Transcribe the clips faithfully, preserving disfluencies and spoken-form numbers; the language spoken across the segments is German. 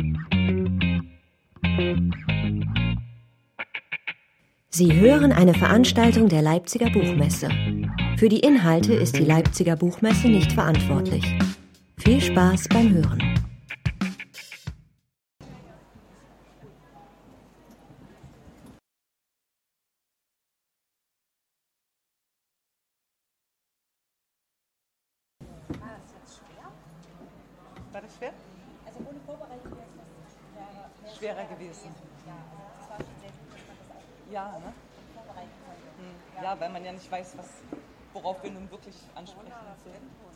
Sie hören eine Veranstaltung der Leipziger Buchmesse. Für die Inhalte ist die Leipziger Buchmesse nicht verantwortlich. Viel Spaß beim Hören. Ah, ist jetzt schwer? War das schwer? Also ohne Vorbereitung wäre es schwerer, schwerer gewesen. Ja, also das war schon sehr gut, dass man das auch ja, ne? vorbereiten konnte. Hm. Ja, weil man ja nicht weiß, was, worauf wir nun wirklich ansprechen. So.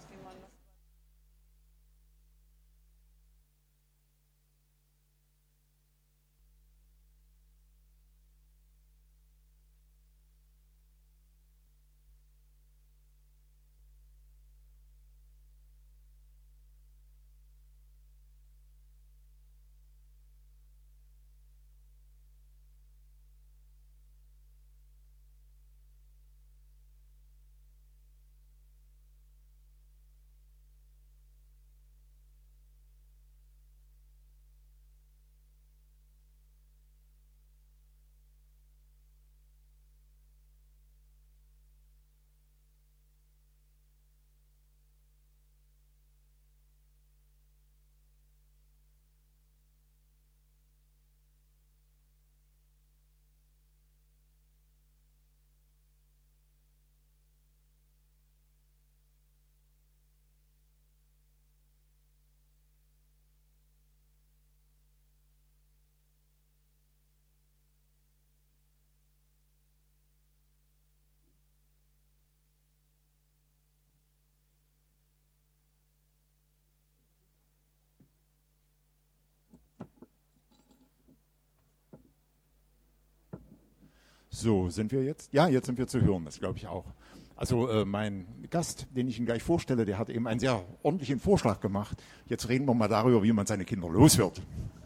So, sind wir jetzt? Ja, jetzt sind wir zu hören, das glaube ich auch. Also äh, mein Gast, den ich Ihnen gleich vorstelle, der hat eben einen sehr ordentlichen Vorschlag gemacht. Jetzt reden wir mal darüber, wie man seine Kinder los wird.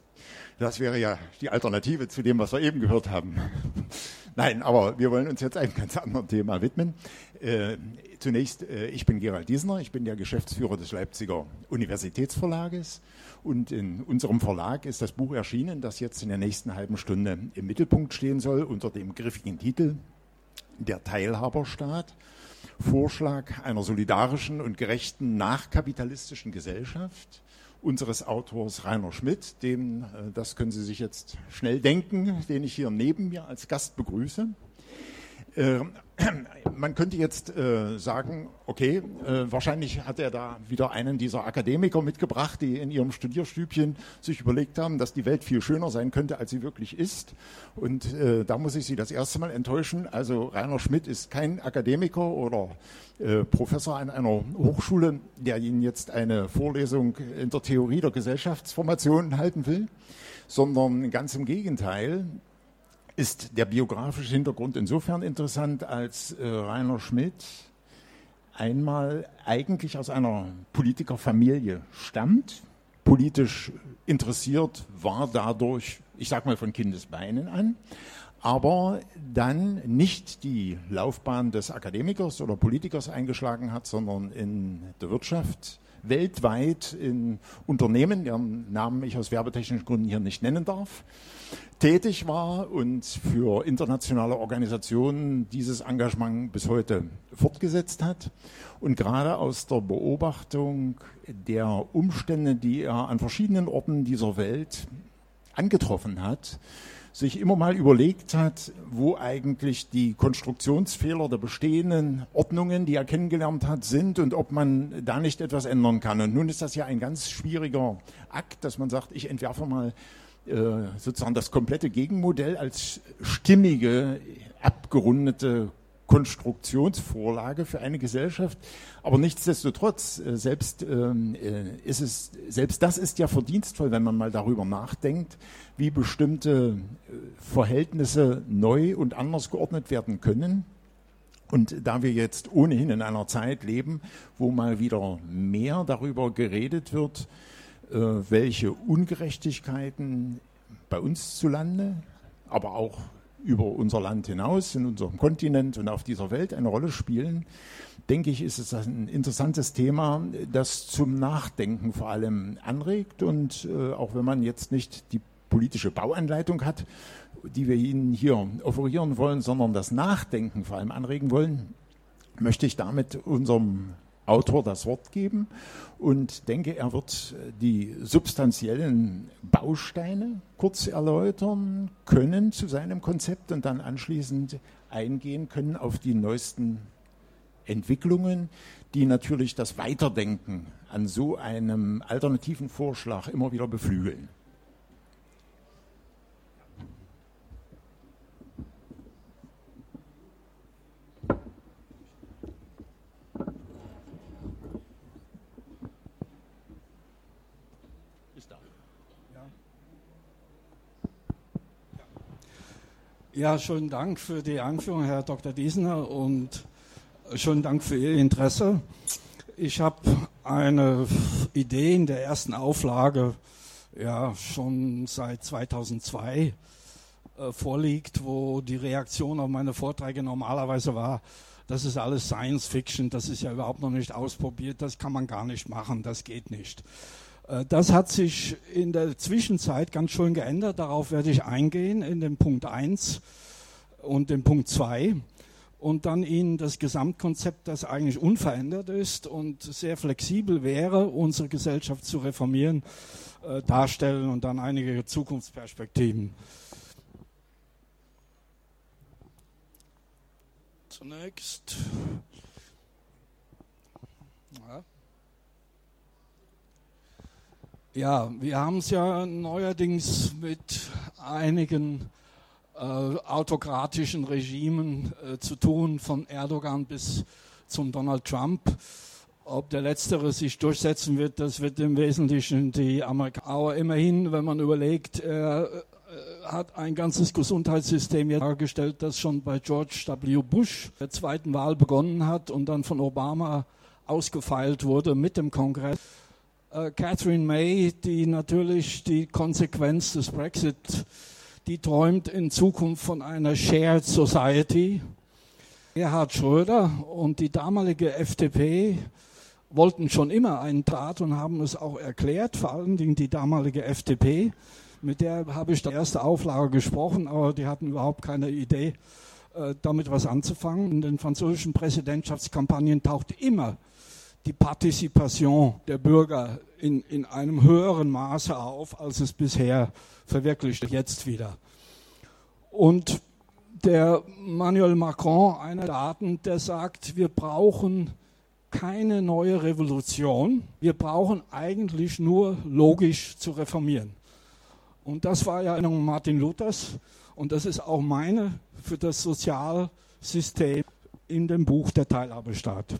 Das wäre ja die Alternative zu dem, was wir eben gehört haben. Nein, aber wir wollen uns jetzt einem ganz anderen Thema widmen. Äh, zunächst, äh, ich bin Gerald Diesner, ich bin der Geschäftsführer des Leipziger Universitätsverlages und in unserem Verlag ist das Buch erschienen, das jetzt in der nächsten halben Stunde im Mittelpunkt stehen soll, unter dem griffigen Titel Der Teilhaberstaat, Vorschlag einer solidarischen und gerechten nachkapitalistischen Gesellschaft, unseres Autors Rainer Schmidt, dem, das können Sie sich jetzt schnell denken, den ich hier neben mir als Gast begrüße. Äh, man könnte jetzt äh, sagen, okay, äh, wahrscheinlich hat er da wieder einen dieser Akademiker mitgebracht, die in ihrem Studierstübchen sich überlegt haben, dass die Welt viel schöner sein könnte, als sie wirklich ist. Und äh, da muss ich Sie das erste Mal enttäuschen. Also Rainer Schmidt ist kein Akademiker oder äh, Professor an einer Hochschule, der Ihnen jetzt eine Vorlesung in der Theorie der Gesellschaftsformation halten will, sondern ganz im Gegenteil. Ist der biografische Hintergrund insofern interessant, als äh, Rainer Schmidt einmal eigentlich aus einer Politikerfamilie stammt, politisch interessiert war dadurch, ich sage mal von Kindesbeinen an, aber dann nicht die Laufbahn des Akademikers oder Politikers eingeschlagen hat, sondern in der Wirtschaft weltweit in Unternehmen, deren Namen ich aus werbetechnischen Gründen hier nicht nennen darf, tätig war und für internationale Organisationen dieses Engagement bis heute fortgesetzt hat. Und gerade aus der Beobachtung der Umstände, die er an verschiedenen Orten dieser Welt angetroffen hat, sich immer mal überlegt hat, wo eigentlich die Konstruktionsfehler der bestehenden Ordnungen, die er kennengelernt hat, sind und ob man da nicht etwas ändern kann. Und nun ist das ja ein ganz schwieriger Akt, dass man sagt, ich entwerfe mal äh, sozusagen das komplette Gegenmodell als stimmige, abgerundete Konstruktionsvorlage für eine Gesellschaft. Aber nichtsdestotrotz, selbst, äh, ist es, selbst das ist ja verdienstvoll, wenn man mal darüber nachdenkt, wie bestimmte Verhältnisse neu und anders geordnet werden können. Und da wir jetzt ohnehin in einer Zeit leben, wo mal wieder mehr darüber geredet wird, äh, welche Ungerechtigkeiten bei uns zu Lande, aber auch über unser Land hinaus, in unserem Kontinent und auf dieser Welt eine Rolle spielen, denke ich, ist es ein interessantes Thema, das zum Nachdenken vor allem anregt. Und äh, auch wenn man jetzt nicht die politische Bauanleitung hat, die wir Ihnen hier offerieren wollen, sondern das Nachdenken vor allem anregen wollen, möchte ich damit unserem Autor das Wort geben und denke, er wird die substanziellen Bausteine kurz erläutern können zu seinem Konzept und dann anschließend eingehen können auf die neuesten Entwicklungen, die natürlich das Weiterdenken an so einem alternativen Vorschlag immer wieder beflügeln. Ja, schönen Dank für die Einführung, Herr Doktor Diesner, und schönen Dank für Ihr Interesse. Ich habe eine Idee in der ersten Auflage, ja, schon seit zweitausendzwei äh, vorliegt, wo die Reaktion auf meine Vorträge normalerweise war, das ist alles Science Fiction, das ist ja überhaupt noch nicht ausprobiert, das kann man gar nicht machen, das geht nicht. Das hat sich in der Zwischenzeit ganz schön geändert. Darauf werde ich eingehen in dem Punkt eins und dem Punkt zwei und dann Ihnen das Gesamtkonzept, das eigentlich unverändert ist und sehr flexibel wäre, unsere Gesellschaft zu reformieren, äh, darstellen und dann einige Zukunftsperspektiven. Zunächst. Ja. Ja, wir haben es ja neuerdings mit einigen äh, autokratischen Regimen äh, zu tun, von Erdogan bis zum Donald Trump. Ob der Letztere sich durchsetzen wird, das wird im Wesentlichen die Amerikaner. Aber immerhin, wenn man überlegt, er äh, hat ein ganzes Gesundheitssystem jetzt dargestellt, das schon bei George W. Bush der zweiten Wahl begonnen hat und dann von Obama ausgefeilt wurde mit dem Kongress. Catherine May, die natürlich die Konsequenz des Brexit, die träumt in Zukunft von einer Shared Society. Gerhard Schröder und die damalige F D P wollten schon immer einen Draht und haben es auch erklärt, vor allen Dingen die damalige F D P. Mit der habe ich die erste Auflage gesprochen, aber die hatten überhaupt keine Idee, damit was anzufangen. In den französischen Präsidentschaftskampagnen taucht immer die Partizipation der Bürger in, in einem höheren Maße auf, als es bisher verwirklicht, jetzt wieder. Und der Emmanuel Macron, einer der Daten, der sagt, wir brauchen keine neue Revolution, wir brauchen eigentlich nur logisch zu reformieren. Und das war ja Erinnerung Martin Luthers und das ist auch meine für das Sozialsystem in dem Buch Der Teilhabestaat.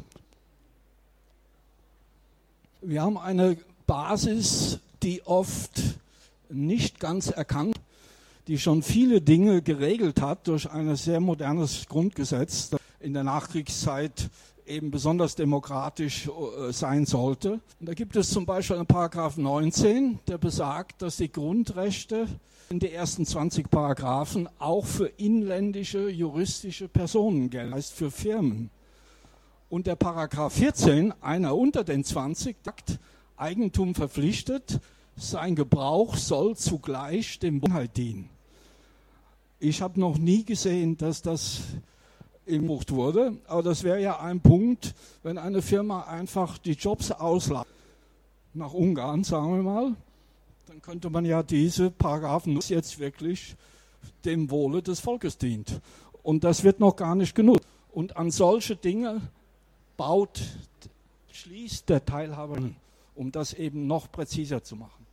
Wir haben eine Basis, die oft nicht ganz erkannt, die schon viele Dinge geregelt hat durch ein sehr modernes Grundgesetz, das in der Nachkriegszeit eben besonders demokratisch äh, sein sollte. Und da gibt es zum Beispiel einen Paragraph neunzehn, der besagt, dass die Grundrechte in den ersten zwanzig Paragraphen auch für inländische juristische Personen gelten, heißt für Firmen. Und der Paragraph vierzehn, einer unter den zwanzig, sagt, Eigentum verpflichtet, sein Gebrauch soll zugleich dem Wohlheit dienen. Ich habe noch nie gesehen, dass das gemacht wurde, aber das wäre ja ein Punkt, wenn eine Firma einfach die Jobs auslagert nach Ungarn, sagen wir mal, dann könnte man ja diese Paragraphen jetzt wirklich dem Wohle des Volkes dient. Und das wird noch gar nicht genutzt. Und an solche Dinge baut, schließt der Teilhaber, um das eben noch präziser zu machen.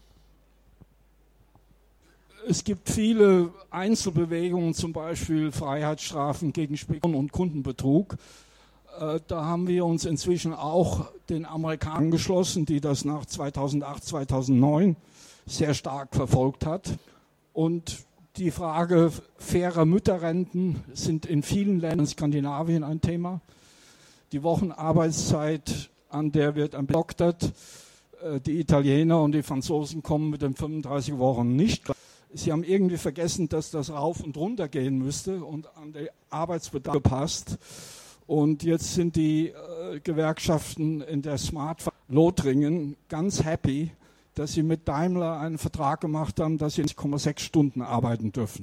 Es gibt viele Einzelbewegungen, zum Beispiel Freiheitsstrafen gegen Spekulation und Kundenbetrug. Äh, da haben wir uns inzwischen auch den Amerikanern angeschlossen, die das nach zweitausendacht, zweitausendneun sehr stark verfolgt hat. Und die Frage fairer Mütterrenten sind in vielen Ländern in Skandinavien ein Thema. Die Wochenarbeitszeit, an der wird bedoktert. Die Italiener und die Franzosen kommen mit den fünfunddreißig Wochen nicht. Sie haben irgendwie vergessen, dass das rauf und runter gehen müsste und an den Arbeitsbedarf passt. Und jetzt sind die äh, Gewerkschaften in der Smart Lothringen ganz happy, dass sie mit Daimler einen Vertrag gemacht haben, dass sie eins Komma sechs Stunden arbeiten dürfen.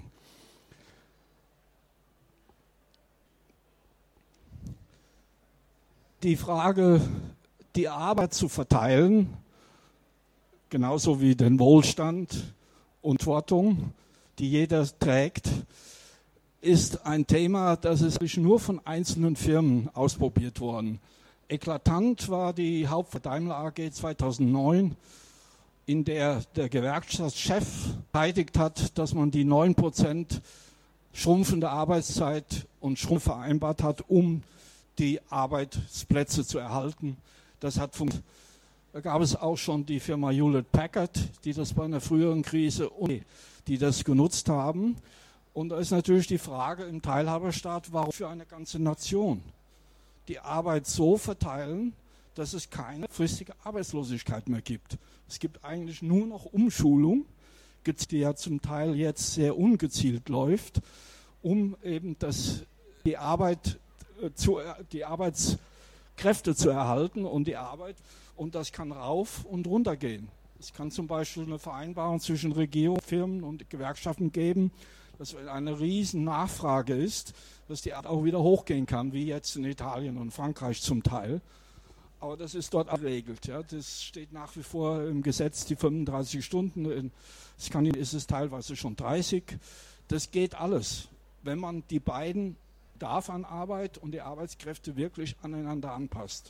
Die Frage, die Arbeit zu verteilen, genauso wie den Wohlstand und Verantwortung, die jeder trägt, ist ein Thema, das ist nur von einzelnen Firmen ausprobiert worden. Eklatant war die Haupt- Daimler A G zweitausendneun, in der der Gewerkschaftschef verteidigt hat, dass man die neun Prozent schrumpfende Arbeitszeit und Schrumpf vereinbart hat, um die Arbeitsplätze zu erhalten. Das hat funktioniert. Da gab es auch schon die Firma Hewlett Packard, die das bei einer früheren Krise, die das genutzt haben. Und da ist natürlich die Frage im Teilhaberstaat, warum für eine ganze Nation die Arbeit so verteilen, dass es keine fristige Arbeitslosigkeit mehr gibt. Es gibt eigentlich nur noch Umschulung, die ja zum Teil jetzt sehr ungezielt läuft, um eben das, die Arbeit zu, die Arbeitskräfte zu erhalten und die Arbeit, und das kann rauf und runter gehen. Es kann zum Beispiel eine Vereinbarung zwischen Regierung, Firmen und Gewerkschaften geben, dass eine riesen Nachfrage ist, dass die Arbeit auch wieder hochgehen kann, wie jetzt in Italien und Frankreich zum Teil. Aber das ist dort geregelt. Ja. Das steht nach wie vor im Gesetz, die fünfunddreißig Stunden. In Skandinavien ist es teilweise schon dreißig. Das geht alles, wenn man die beiden Bedarf an Arbeit und die Arbeitskräfte wirklich aneinander anpasst.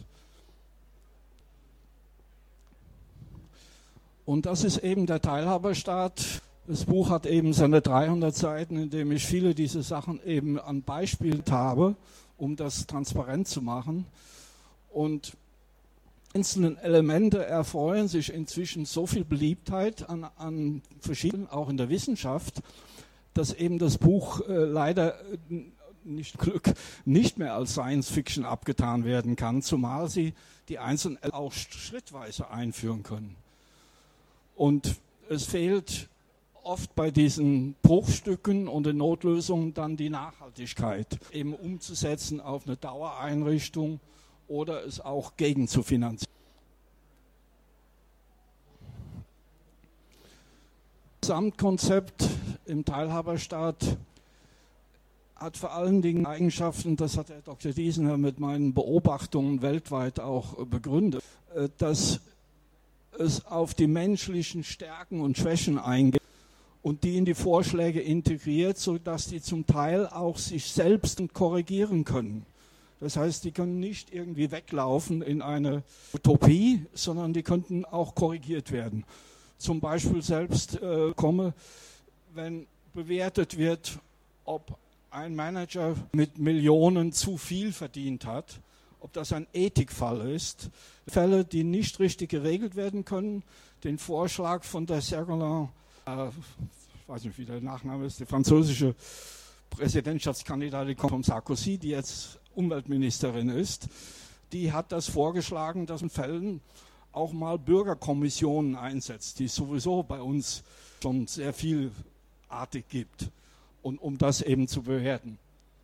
Und das ist eben der Teilhaberstaat. Das Buch hat eben seine dreihundert Seiten, in dem ich viele dieser Sachen eben an Beispielen habe, um das transparent zu machen. Und einzelne Elemente erfreuen sich inzwischen so viel Beliebtheit an, an verschiedenen, auch in der Wissenschaft, dass eben das Buch äh, leider nicht Glück nicht mehr als Science Fiction abgetan werden kann, zumal sie die einzelnen auch schrittweise einführen können. Und es fehlt oft bei diesen Bruchstücken und den Notlösungen dann die Nachhaltigkeit, eben umzusetzen auf eine Dauereinrichtung oder es auch gegen zu finanzieren. Das Gesamtkonzept im Teilhaberstaat hat vor allen Dingen Eigenschaften, das hat Herr Doktor Diesener mit meinen Beobachtungen weltweit auch begründet, dass es auf die menschlichen Stärken und Schwächen eingeht und die in die Vorschläge integriert, sodass die zum Teil auch sich selbst korrigieren können. Das heißt, die können nicht irgendwie weglaufen in eine Utopie, sondern die könnten auch korrigiert werden. Zum Beispiel selbst äh, komme, wenn bewertet wird, ob ein Manager mit Millionen zu viel verdient hat, ob das ein Ethikfall ist. Fälle, die nicht richtig geregelt werden können, den Vorschlag von der Ségolène, äh, ich weiß nicht, wie der Nachname ist, die französische Präsidentschaftskandidatin von Sarkozy, die jetzt Umweltministerin ist, die hat das vorgeschlagen, dass in Fällen auch mal Bürgerkommissionen einsetzt, die es sowieso bei uns schon sehr vielartig gibt, und um das eben zu bewerten.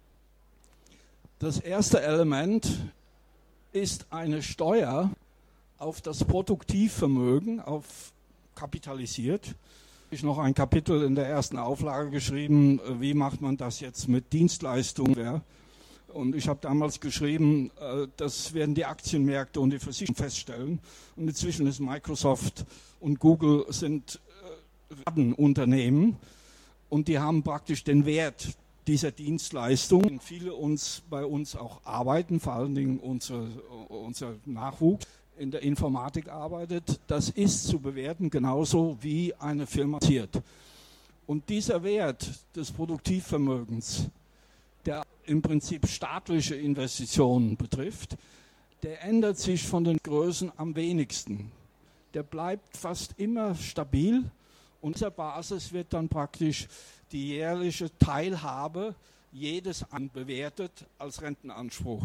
Das erste Element ist eine Steuer auf das Produktivvermögen, auf kapitalisiert. Ich habe noch ein Kapitel in der ersten Auflage geschrieben, wie macht man das jetzt mit Dienstleistungen. Und ich habe damals geschrieben, das werden die Aktienmärkte und die Versicherungen feststellen. Und inzwischen ist Microsoft und Google sind Ratenunternehmen und die haben praktisch den Wert dieser Dienstleistung. Viele uns bei uns auch arbeiten, vor allen Dingen unser, unser Nachwuchs in der Informatik arbeitet. Das ist zu bewerten genauso wie eine Firma passiert. Und dieser Wert des Produktivvermögens, der im Prinzip staatliche Investitionen betrifft, der ändert sich von den Größen am wenigsten. Der bleibt fast immer stabil und dieser Basis wird dann praktisch die jährliche Teilhabe jedes bewertet als Rentenanspruch.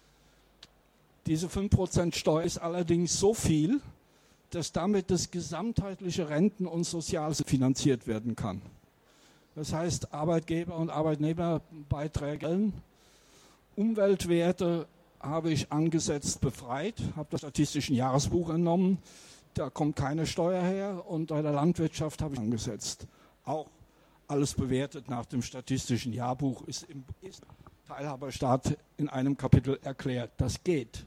Diese fünf Prozent Steuer ist allerdings so viel, dass damit das gesamtheitliche Renten- und Soziales finanziert werden kann. Das heißt, Arbeitgeber- und Arbeitnehmerbeiträge. Umweltwerte habe ich angesetzt befreit, habe das statistischen Jahresbuch entnommen. Da kommt keine Steuer her, und bei der Landwirtschaft habe ich angesetzt. Auch alles bewertet nach dem statistischen Jahrbuch, ist im ist Teilhaberstaat in einem Kapitel erklärt. Das geht.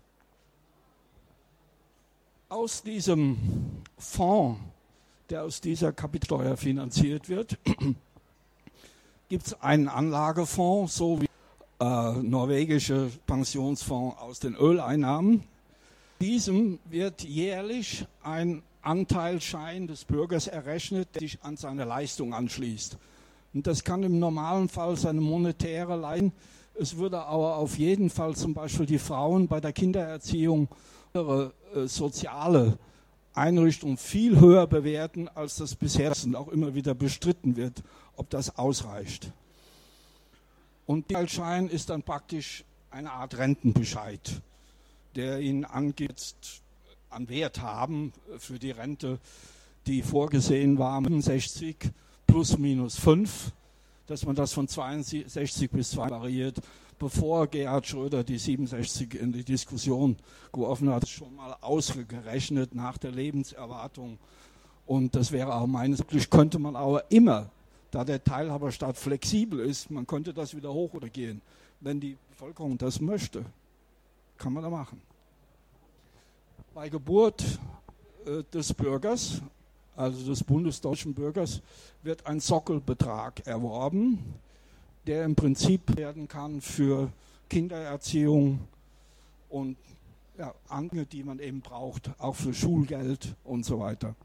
Aus diesem Fonds, der aus dieser Kapitalsteuer finanziert wird, gibt es einen Anlagefonds, so wie äh, norwegische Pensionsfonds aus den Öleinnahmen. Diesem wird jährlich ein Anteilsschein des Bürgers errechnet, der sich an seine Leistung anschließt. Und das kann im normalen Fall seine monetäre Leistung. Es würde aber auf jeden Fall zum Beispiel die Frauen bei der Kindererziehung ihre äh, soziale Einrichtung viel höher bewerten, als das bisher ist und auch immer wieder bestritten wird, ob das ausreicht. Und der Anteilsschein ist dann praktisch eine Art Rentenbescheid, der Ihnen angeht, an Wert haben für die Rente, die vorgesehen war, fünfundsechzig plus minus fünf, dass man das von zweiundsechzig bis zwei variiert. Bevor Gerhard Schröder die siebenundsechzig in die Diskussion geworfen hat, schon mal ausgerechnet nach der Lebenserwartung. Und das wäre auch meines Erachtens, könnte man aber immer, da der Teilhaberstaat flexibel ist, man könnte das wieder hoch oder gehen. Wenn die Bevölkerung das möchte, kann man da machen. Bei Geburt äh, des Bürgers, also des bundesdeutschen Bürgers, wird ein Sockelbetrag erworben, der im Prinzip werden kann für Kindererziehung und ja, andere, die man eben braucht, auch für Schulgeld und so weiter.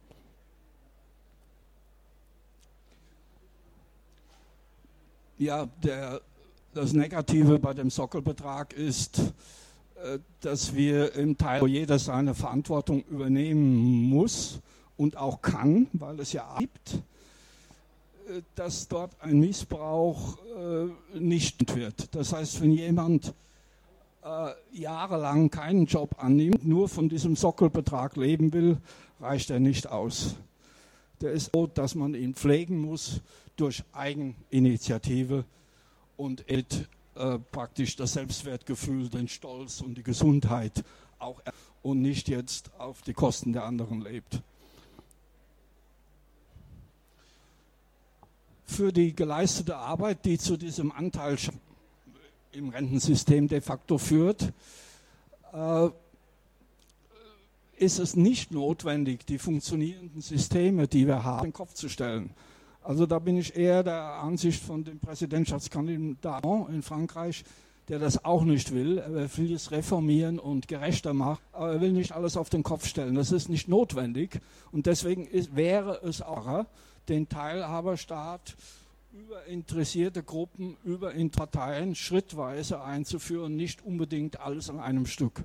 Ja, der, das Negative bei dem Sockelbetrag ist, dass wir im Teil, wo jeder seine Verantwortung übernehmen muss und auch kann, weil es ja gibt, dass dort ein Missbrauch äh, nicht wird. Das heißt, wenn jemand äh, jahrelang keinen Job annimmt, nur von diesem Sockelbetrag leben will, reicht er nicht aus. Der ist so, dass man ihn pflegen muss durch Eigeninitiative und äh, praktisch das Selbstwertgefühl, den Stolz und die Gesundheit auch und nicht jetzt auf die Kosten der anderen lebt. Für die geleistete Arbeit, die zu diesem Anteil im Rentensystem de facto führt, äh, ist es nicht notwendig, die funktionierenden Systeme, die wir haben, in den Kopf zu stellen. Also da bin ich eher der Ansicht von dem Präsidentschaftskandidaten in Frankreich, der das auch nicht will. Er will es reformieren und gerechter machen, aber er will nicht alles auf den Kopf stellen. Das ist nicht notwendig und deswegen ist, wäre es auch den Teilhaberstaat über interessierte Gruppen, über Parteien schrittweise einzuführen, nicht unbedingt alles an einem Stück.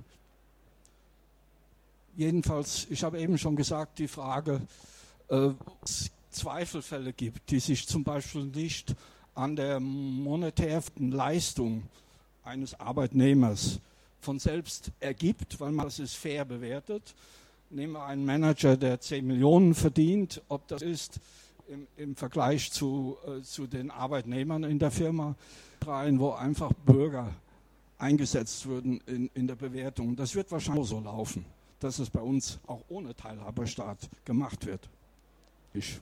Jedenfalls, ich habe eben schon gesagt, die Frage, äh, es Zweifelfälle gibt, die sich zum Beispiel nicht an der monetären Leistung eines Arbeitnehmers von selbst ergibt, weil man das ist fair bewertet. Nehmen wir einen Manager, der zehn Millionen verdient, ob das ist im, im Vergleich zu, äh, zu den Arbeitnehmern in der Firma, rein, wo einfach Bürger eingesetzt würden in, in der Bewertung. Das wird wahrscheinlich so laufen, dass es bei uns auch ohne Teilhaberstaat gemacht wird. Ich.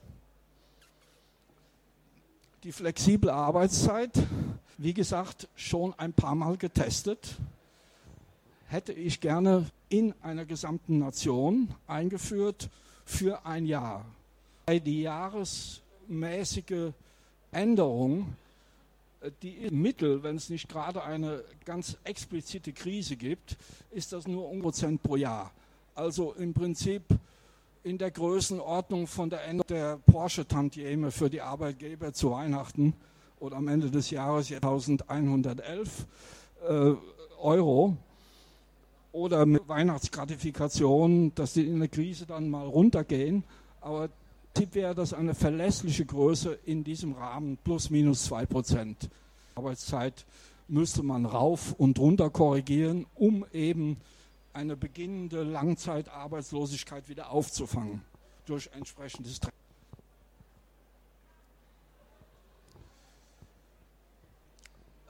Die flexible Arbeitszeit, wie gesagt, schon ein paar Mal getestet, hätte ich gerne in einer gesamten Nation eingeführt für ein Jahr. Die jahresmäßige Änderung, die Mittel, wenn es nicht gerade eine ganz explizite Krise gibt, ist das nur ein Prozent pro Jahr. Also im Prinzip in der Größenordnung von der Änderung der Porsche-Tantieme für die Arbeitgeber zu Weihnachten oder am Ende des Jahres eintausendeinhundertelf äh, Euro oder mit Weihnachtsgratifikation, dass die in der Krise dann mal runtergehen. Aber Tipp wäre das eine verlässliche Größe in diesem Rahmen plus minus zwei Prozent. Arbeitszeit müsste man rauf und runter korrigieren, um eben eine beginnende Langzeitarbeitslosigkeit wieder aufzufangen durch entsprechendes Training.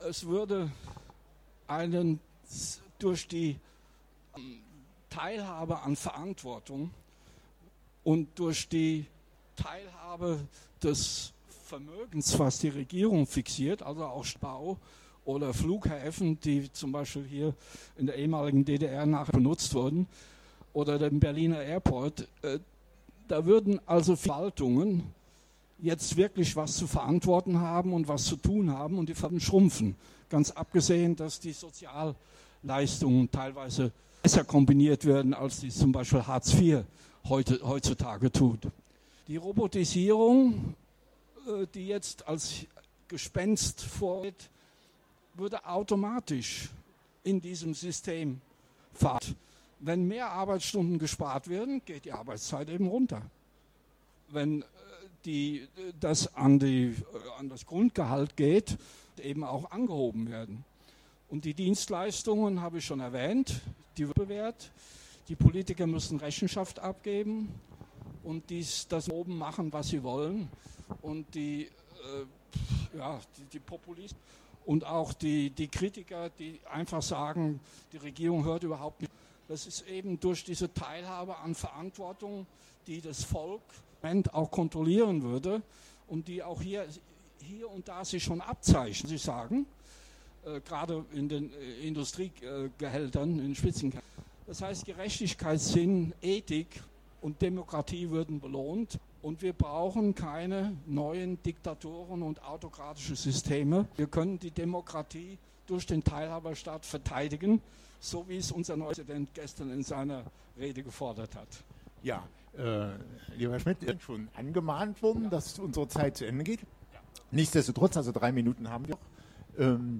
es würde einen durch die Teilhabe an Verantwortung und durch die Teilhabe des Vermögens, was die Regierung fixiert, also auch Bau oder Flughäfen, die zum Beispiel hier in der ehemaligen D D R nachher benutzt wurden, oder dem Berliner Airport, äh, da würden also Verwaltungen jetzt wirklich was zu verantworten haben und was zu tun haben und die würden schrumpfen. Ganz abgesehen, dass die Sozialleistungen teilweise besser kombiniert werden, als die zum Beispiel Hartz vier heute, heutzutage tut. Die Robotisierung, äh, die jetzt als Gespenst vorgeht, würde automatisch in diesem System fahren. Wenn mehr Arbeitsstunden gespart werden, geht die Arbeitszeit eben runter. Wenn die, das an, die, an das Grundgehalt geht, eben auch angehoben werden. Und die Dienstleistungen habe ich schon erwähnt, die wird bewährt. Die Politiker müssen Rechenschaft abgeben und dies, das oben machen, was sie wollen. Und die, äh, ja, die, die Populisten und auch die, die Kritiker, die einfach sagen, die Regierung hört überhaupt nicht. Das ist eben durch diese Teilhabe an Verantwortung, die das Volk auch kontrollieren würde und die auch hier, hier und da sich schon abzeichnen. Sie sagen, äh, gerade in den äh, Industriegehältern, in den Spitzengehältern. Das heißt, Gerechtigkeitssinn, Ethik und Demokratie würden belohnt und wir brauchen keine neuen Diktatoren und autokratische Systeme. Wir können die Demokratie durch den Teilhaberstaat verteidigen, so wie es unser neuer Präsident gestern in seiner Rede gefordert hat. Ja, äh, lieber Herr Schmidt, ist schon angemahnt worden, ja, dass unsere Zeit zu Ende geht. Ja. Nichtsdestotrotz, also drei Minuten haben wir noch. Ähm,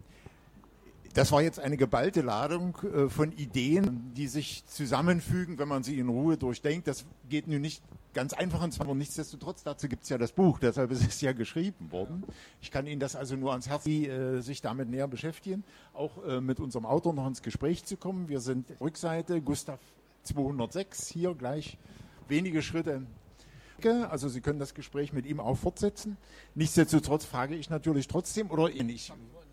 das war jetzt eine geballte Ladung äh, von Ideen, die sich zusammenfügen, wenn man sie in Ruhe durchdenkt. Das geht nun nicht ganz einfach ins aber nichtsdestotrotz, dazu gibt es ja das Buch, deshalb ist es ja geschrieben worden. Ich kann Ihnen das also nur ans Herz, die äh, sich damit näher beschäftigen, auch äh, mit unserem Autor noch ins Gespräch zu kommen. Wir sind Rückseite, Gustav zweihundertsechs, hier gleich wenige Schritte. Also Sie können das Gespräch mit ihm auch fortsetzen. Nichtsdestotrotz frage ich natürlich trotzdem, oder ähnlich.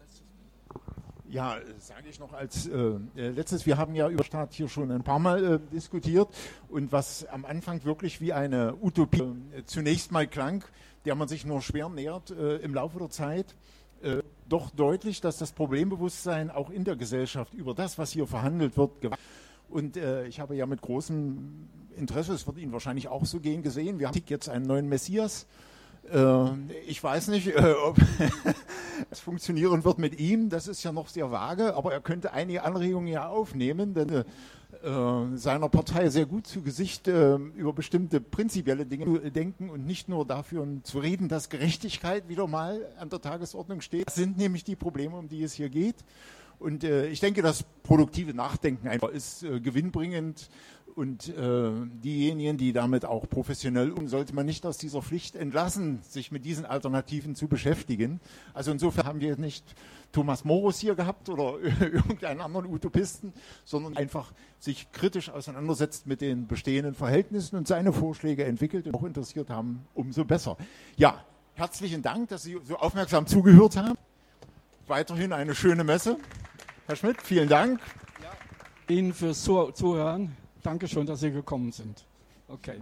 Ja, sage ich noch als äh, letztes, wir haben ja über Staat hier schon ein paar Mal äh, diskutiert und was am Anfang wirklich wie eine Utopie äh, zunächst mal klang, der man sich nur schwer nähert äh, im Laufe der Zeit, äh, doch deutlich, dass das Problembewusstsein auch in der Gesellschaft über das, was hier verhandelt wird, gewachsen ist. Und äh, ich habe ja mit großem Interesse, es wird Ihnen wahrscheinlich auch so gehen, gesehen, wir haben jetzt einen neuen Messias. Ich weiß nicht, ob es funktionieren wird mit ihm, das ist ja noch sehr vage, aber er könnte einige Anregungen ja aufnehmen, denn äh, seiner Partei sehr gut zu Gesicht äh, über bestimmte prinzipielle Dinge zu denken und nicht nur dafür zu reden, dass Gerechtigkeit wieder mal an der Tagesordnung steht. Das sind nämlich die Probleme, um die es hier geht. Und äh, ich denke, das produktive Nachdenken einfach ist äh, gewinnbringend. Und äh, diejenigen, die damit auch professionell um, sollte man nicht aus dieser Pflicht entlassen, sich mit diesen Alternativen zu beschäftigen. Also insofern haben wir nicht Thomas Morus hier gehabt oder irgendeinen anderen Utopisten, sondern einfach sich kritisch auseinandersetzt mit den bestehenden Verhältnissen und seine Vorschläge entwickelt und auch interessiert haben, umso besser. Ja, herzlichen Dank, dass Sie so aufmerksam zugehört haben. Weiterhin eine schöne Messe. Herr Schmidt, vielen Dank. Ja, Ihnen fürs Zuhören. Danke schön, dass Sie gekommen sind. Okay.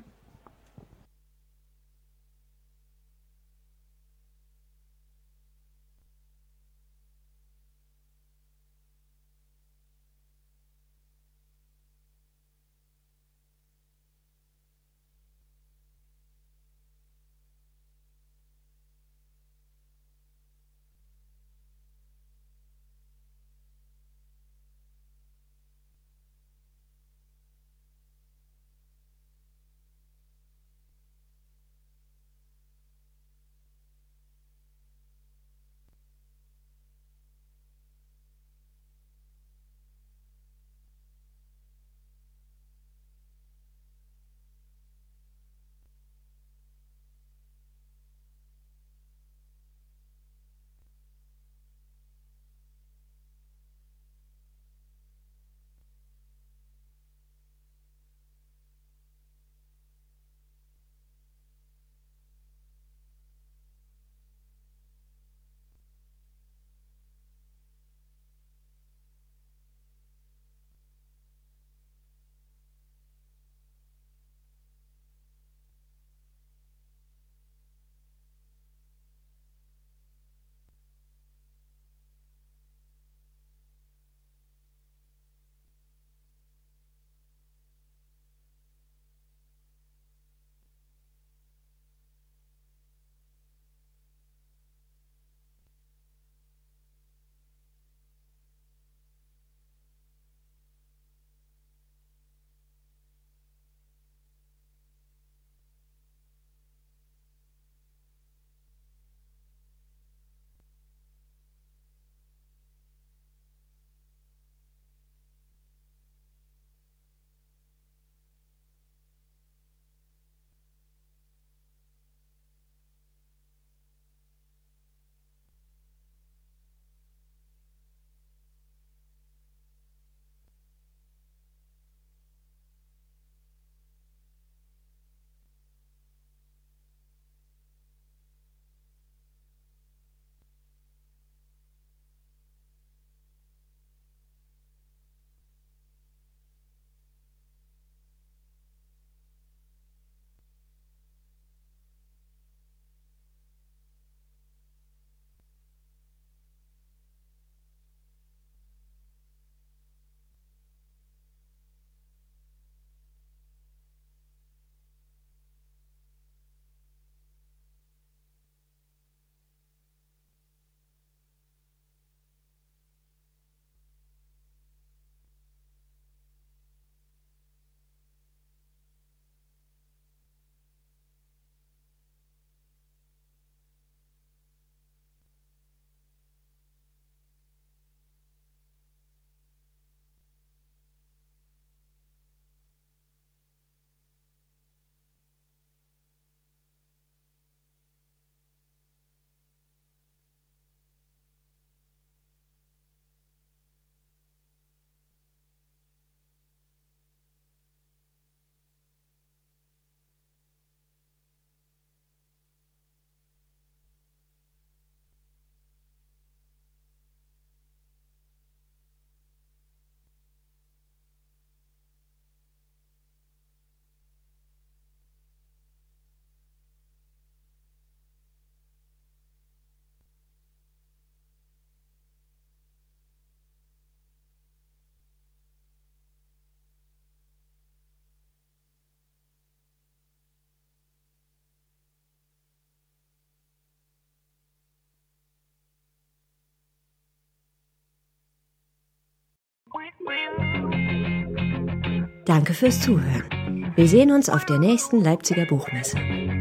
Danke fürs Zuhören. Wir sehen uns auf der nächsten Leipziger Buchmesse.